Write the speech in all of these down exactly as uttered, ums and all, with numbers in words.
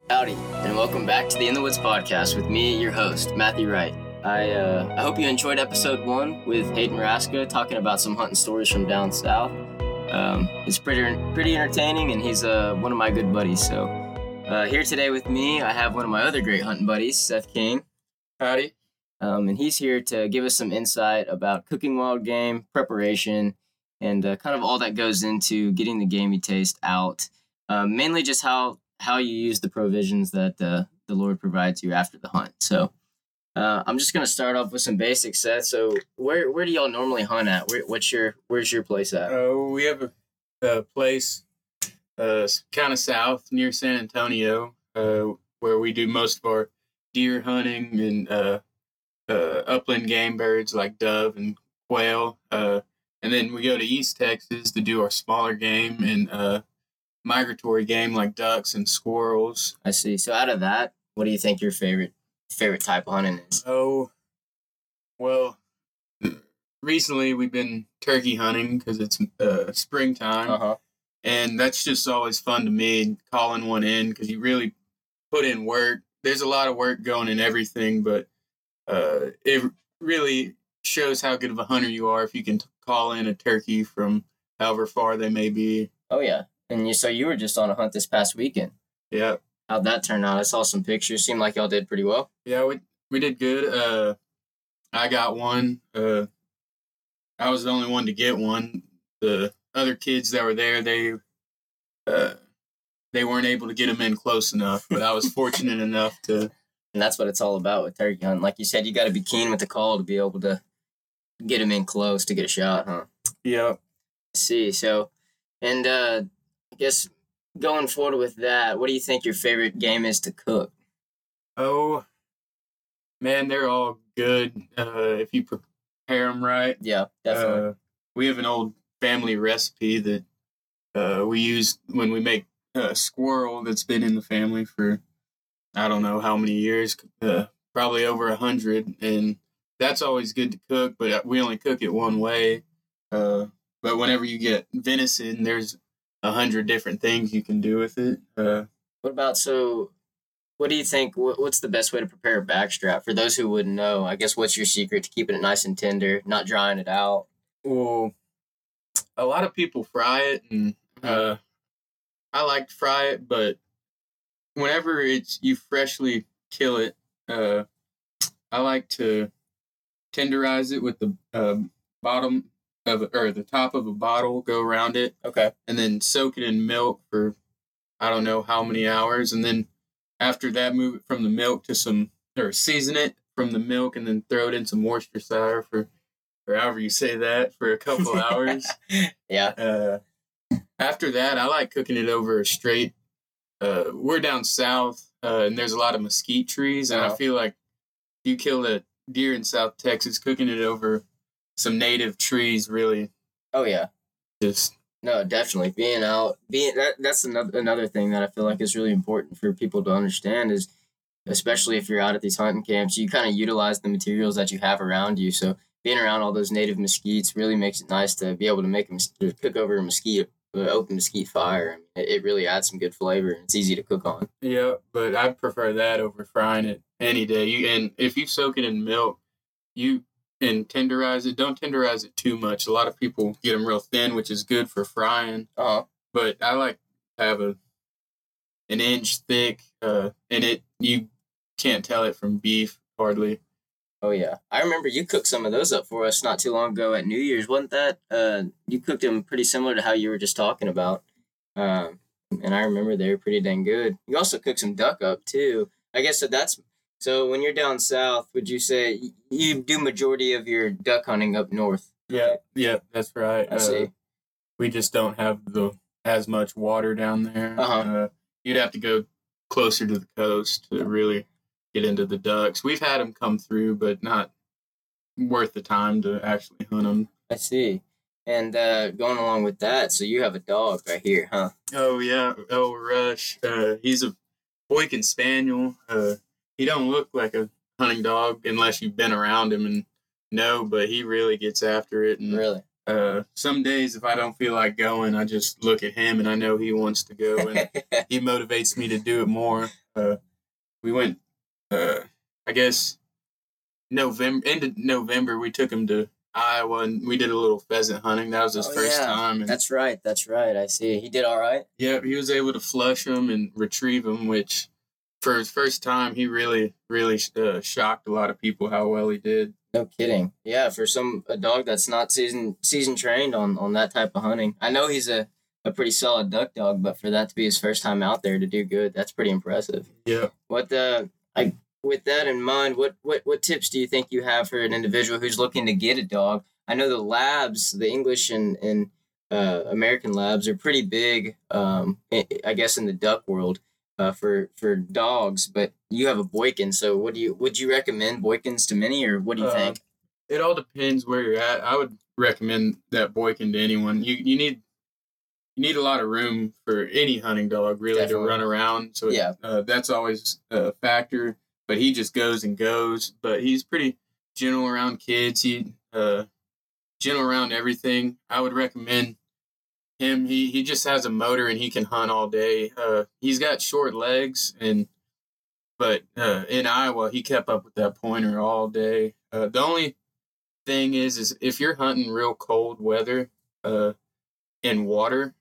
Howdy, and welcome back to the In the Woods podcast with me, your host, Matthew Wright. I uh, I hope you enjoyed episode one with Hayden Raska talking about some hunting stories from down south. Um, it's pretty pretty entertaining, and he's uh, one of my good buddies. So uh, here today with me, I have one of my other great hunting buddies, Seth King. Howdy. Um, and he's here to give us some insight about cooking wild game, preparation, and uh, kind of all that goes into getting the gamey taste out. Uh, mainly just how how you use the provisions that uh, the Lord provides you after the hunt. So uh, I'm just gonna start off with some basics, Seth. So where where do y'all normally hunt at? Where, what's your where's your place at? Uh, we have a, a place uh, kind of south near San Antonio uh, where we do most of our deer hunting and uh, uh, upland game birds like dove and quail. Uh, and then we go to East Texas to do our smaller game and uh, migratory game like ducks and squirrels. I see. So out of that, what do you think your favorite favorite type of hunting is? Oh, well, recently we've been turkey hunting because it's uh, springtime. Uh-huh. And that's just always fun to me, calling one in, because you really put in work. There's a lot of work going in everything, but uh, it really shows how good of a hunter you are if you can call in a turkey from however far they may be. Oh, yeah. And you, so you were just on a hunt this past weekend. Yeah. How'd that turn out? I saw some pictures. Seemed like y'all did pretty well. Yeah, we we did good. Uh, I got one. Uh, I was the only one to get one. The other kids that were there, they uh, they weren't able to get them in close enough, but I was fortunate enough to. And that's what it's all about with turkey hunting. Like you said, you got to be keen with the call to be able to get them in close to get a shot, huh? Yeah. I see. So, and uh, I guess going forward with that, what do you think your favorite game is to cook? Oh, man, they're all good uh, if you prepare them right. Yeah, definitely. Uh, we have an old family recipe that uh, we use when we make a squirrel that's been in the family for I don't know how many years, uh, probably over a hundred, and that's always good to cook, but we only cook it one way. Uh, but whenever you get venison, there's a hundred different things you can do with it. Uh, what about, so what do you think, what's the best way to prepare a backstrap? For those who wouldn't know, I guess what's your secret to keeping it nice and tender, not drying it out? Well, a lot of people fry it, and uh, I like to fry it, but whenever it's you freshly kill it, uh, I like to tenderize it with the uh, bottom of or the top of a bottle, go around it, okay, and then soak it in milk for I don't know how many hours, and then after that, move it from the milk to some or season it from the milk, and then throw it in some Worcestershire for, or however you say that, for a couple hours. Yeah. Uh, after that, I like cooking it over a straight. Uh, we're down south, uh, and there's a lot of mesquite trees, and uh-huh. I feel like you kill a deer in South Texas, cooking it over some native trees really. Oh yeah, just no, definitely being out, being that that's another another thing that I feel like is really important for people to understand is, especially if you're out at these hunting camps, you kind of utilize the materials that you have around you. So being around all those native mesquites really makes it nice to be able to make them to cook over a mesquite. Uh, open mesquite fire. I mean, it, it really adds some good flavor, and it's easy to cook on. Yeah, but I prefer that over frying it any day. You and if you soak it in milk, you and tenderize it. Don't tenderize it too much. A lot of people get them real thin, which is good for frying. Uh-huh. But I like to have a an inch thick, uh, and it you can't tell it from beef hardly. Oh, yeah. I remember you cooked some of those up for us not too long ago at New Year's. Wasn't that, uh, you cooked them pretty similar to how you were just talking about. Um, and I remember they were pretty dang good. You also cooked some duck up, too. I guess so that's, so when you're down south, would you say you do majority of your duck hunting up north? Yeah, yeah, that's right. I see. Uh, we just don't have the as much water down there. Uh-huh. Uh, you'd have to go closer to the coast to really get into the ducks. We've had them come through, but not worth the time to actually hunt them. I see. And uh, going along with that, so you have a dog right here, huh? Oh, yeah. Oh, Rush. Uh, he's a Boykin Spaniel. Uh, he don't look like a hunting dog unless you've been around him and know, but he really gets after it. And, Really? uh, some days if I don't feel like going, I just look at him and I know he wants to go, and he motivates me to do it more. Uh, we went, uh, I guess, November, end of November, we took him to Iowa and we did a little pheasant hunting. That was his Oh, first yeah. time. And, That's right. That's right. I see. He did all right. yeah, he was able to flush them and retrieve them, which for his first time, he really, really uh, shocked a lot of people how well he did. No kidding. Yeah, for some a dog that's not season season trained on, on that type of hunting. I know he's a, a pretty solid duck dog, but for that to be his first time out there to do good, that's pretty impressive. Yeah. What the I with that in mind, what, what what tips do you think you have for an individual who's looking to get a dog? I know the labs, the English and, and uh, American labs are pretty big, um, I guess in the duck world. Uh, for for dogs, but you have a Boykin. So, what do you would you recommend Boykins to many, or what do you uh, think? It all depends where you're at. I would recommend that Boykin to anyone. You you need you need a lot of room for any hunting dog really Definitely. to run around. So yeah, uh, that's always a factor. But he just goes and goes. But he's pretty gentle around kids. He uh, gentle around everything. I would recommend him. He he just has a motor and he can hunt all day. Uh, he's got short legs, and but uh, in Iowa he kept up with that pointer all day. Uh, the only thing is, is if you're hunting real cold weather uh, in water,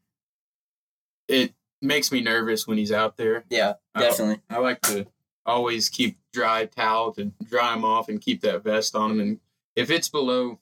it makes me nervous when he's out there. Yeah, definitely. I, I like to always keep dry towel to dry him off and keep that vest on him. And if it's below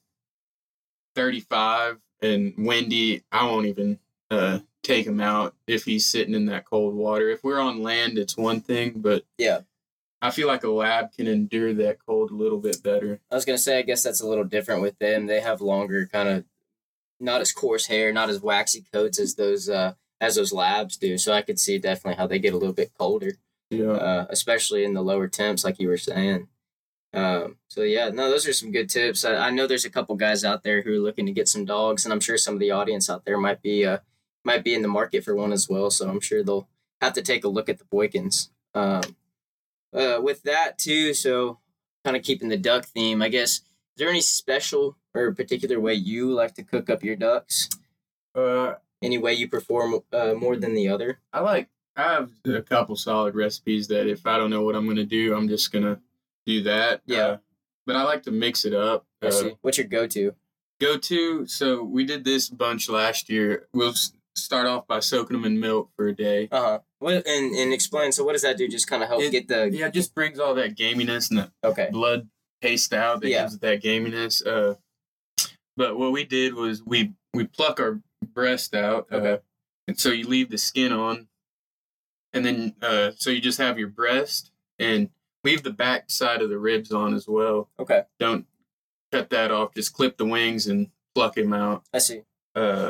thirty-five and windy, I won't even uh, take him out if he's sitting in that cold water. If we're on land, it's one thing, but yeah, I feel like a lab can endure that cold a little bit better. I was going to say, I guess that's a little different with them. They have longer kind of, not as coarse hair, not as waxy coats as those uh, as those labs do. So I could see definitely how they get a little bit colder, yeah, uh, especially in the lower temps, like you were saying. Um, so yeah, no, those are some good tips. I, I know there's a couple guys out there who are looking to get some dogs, and I'm sure some of the audience out there might be uh, might be in the market for one as well. So I'm sure they'll have to take a look at the Boykins. Um, uh, with that too, so kind of keeping the duck theme, I guess. Is there any special or particular way you like to cook up your ducks? Uh, any way you perform uh, more than the other? I like. I have a couple solid recipes that if I don't know what I'm going to do, I'm just gonna do that. Yeah. Uh, but I like to mix it up. I see. Uh, What's your go-to? Go-to, so we did this bunch last year. We'll start off by soaking them in milk for a day. Uh-huh. What, and, and explain, so what does that do? Just kind of help it, get the... Yeah, it just brings all that gaminess and the okay. blood taste out that yeah. gives it that gaminess. Uh, but what we did was we, we pluck our breast out. Okay. Uh, and so you leave the skin on. And then, uh, so you just have your breast and leave the back side of the ribs on as well. Okay. Don't cut that off. Just clip the wings and pluck him out. I see. Uh,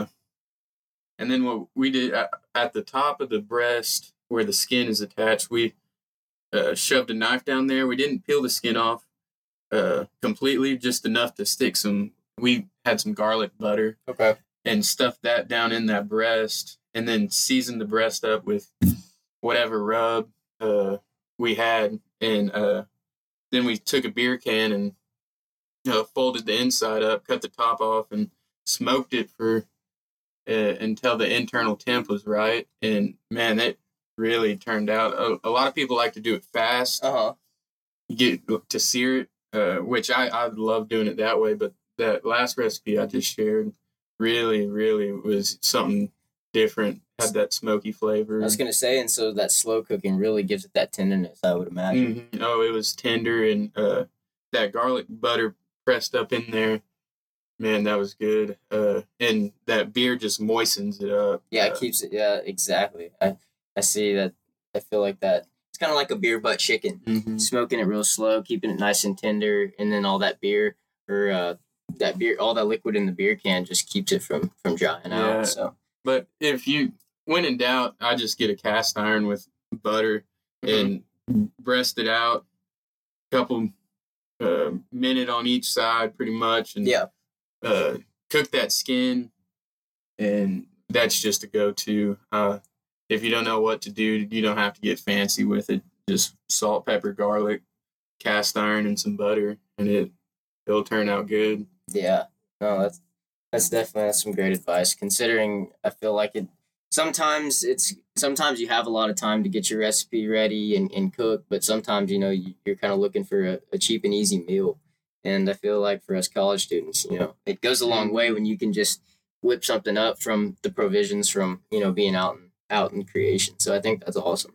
and then what we did at, at the top of the breast where the skin is attached, we uh, shoved a knife down there. We didn't peel the skin off uh, completely, just enough to stick some. We had some garlic butter. Okay. And stuffed that down in that breast, and then seasoned the breast up with whatever rub uh, we had, and uh, then we took a beer can and uh, folded the inside up, cut the top off, and smoked it for uh, until the internal temp was right. And man, that really turned out. A, a lot of people like to do it fast, uh-huh. get to sear it, uh, which I I love doing it that way. But that last recipe I just shared really, really was something different. Had that smoky flavor. I was gonna say, and so that slow cooking really gives it that tenderness, I would imagine. Mm-hmm. Oh, it was tender, and uh, that garlic butter pressed up in there. Man, that was good. Uh, and that beer just moistens it up. Yeah, it uh, keeps it. Yeah, exactly. I I see that. I feel like that. It's kind of like a beer butt chicken. Mm-hmm. Smoking it real slow, keeping it nice and tender, and then all that beer or uh, that beer, all that liquid in the beer can just keeps it from from drying yeah. out. So, but if you when in doubt, I just get a cast iron with butter mm-hmm. and breast it out, a couple uh, minute on each side, pretty much, and yeah, uh, cook that skin, and that's just a go-to. Uh, if you don't know what to do, you don't have to get fancy with it. Just salt, pepper, garlic, cast iron, and some butter, and it it'll turn out good. Yeah, no, that's That's definitely that's some great advice. Considering I feel like it sometimes it's sometimes you have a lot of time to get your recipe ready and, and cook, but sometimes you know you, you're kind of looking for a, a cheap and easy meal. And I feel like for us college students, you know, it goes a long way when you can just whip something up from the provisions from you know being out in, out in creation. So I think that's awesome.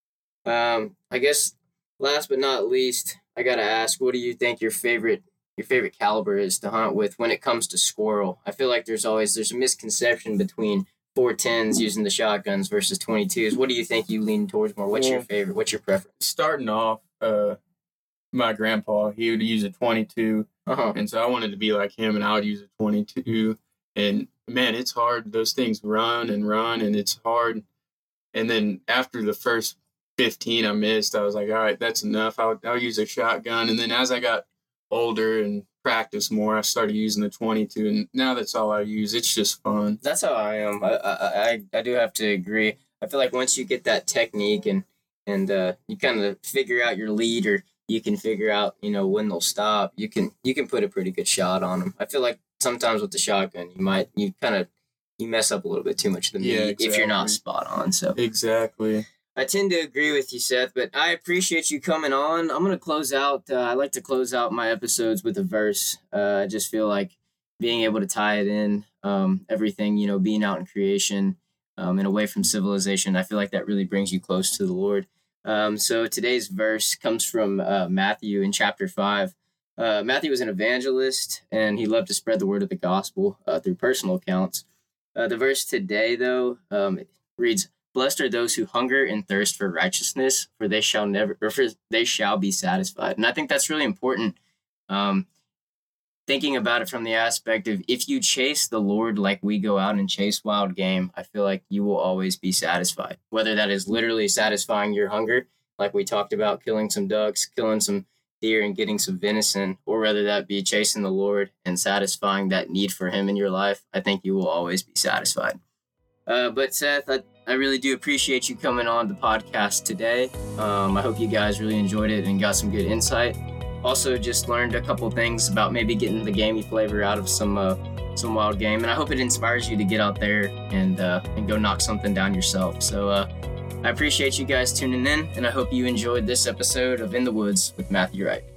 Um, I guess last but not least, I gotta ask, what do you think your favorite your favorite caliber is to hunt with when it comes to squirrel? I feel like there's always there's a misconception between four tens using the shotguns versus twenty-twos. What do you think you lean towards more? What's your favorite? What's your preference? Starting off, uh, my grandpa, he would use a twenty-two, uh-huh. and so I wanted to be like him, and I would use a twenty-two. And man, it's hard. Those things run and run, and it's hard. And then after the first fifteen I missed, I was like, all right, that's enough. I'll, I'll use a shotgun. And then as I got older and practiced more, I started using the twenty-two, and now that's all I use. It's just fun. That's how I am. I I, I, I do have to agree. I feel like once you get that technique and and uh, you kind of figure out your lead, or you can figure out you know when they'll stop, you can you can put a pretty good shot on them. I feel like sometimes with the shotgun, you might you kind of you mess up a little bit too much of the meat Yeah, exactly. if you're not spot on. So Exactly. I tend to agree with you, Seth, but I appreciate you coming on. I'm going to close out. Uh, I like to close out my episodes with a verse. Uh, I just feel like being able to tie it in, um, everything, you know, being out in creation um, and away from civilization, I feel like that really brings you close to the Lord. Um, so today's verse comes from uh, Matthew in chapter five. Uh, Matthew was an evangelist, and he loved to spread the word of the gospel uh, through personal accounts. Uh, the verse today, though, um, it reads, "Blessed are those who hunger and thirst for righteousness, for they shall never, or for they shall be satisfied." And I think that's really important. Um, thinking about it from the aspect of if you chase the Lord like we go out and chase wild game, I feel like you will always be satisfied. Whether that is literally satisfying your hunger, like we talked about, killing some ducks, killing some deer, and getting some venison, or whether that be chasing the Lord and satisfying that need for Him in your life, I think you will always be satisfied. Uh, but Seth, I, I really do appreciate you coming on the podcast today. Um, I hope you guys really enjoyed it and got some good insight. Also, just learned a couple things about maybe getting the gamey flavor out of some uh, some wild game, and I hope it inspires you to get out there and uh, and go knock something down yourself. So uh, I appreciate you guys tuning in, and I hope you enjoyed this episode of In the Woods with Matthew Wright.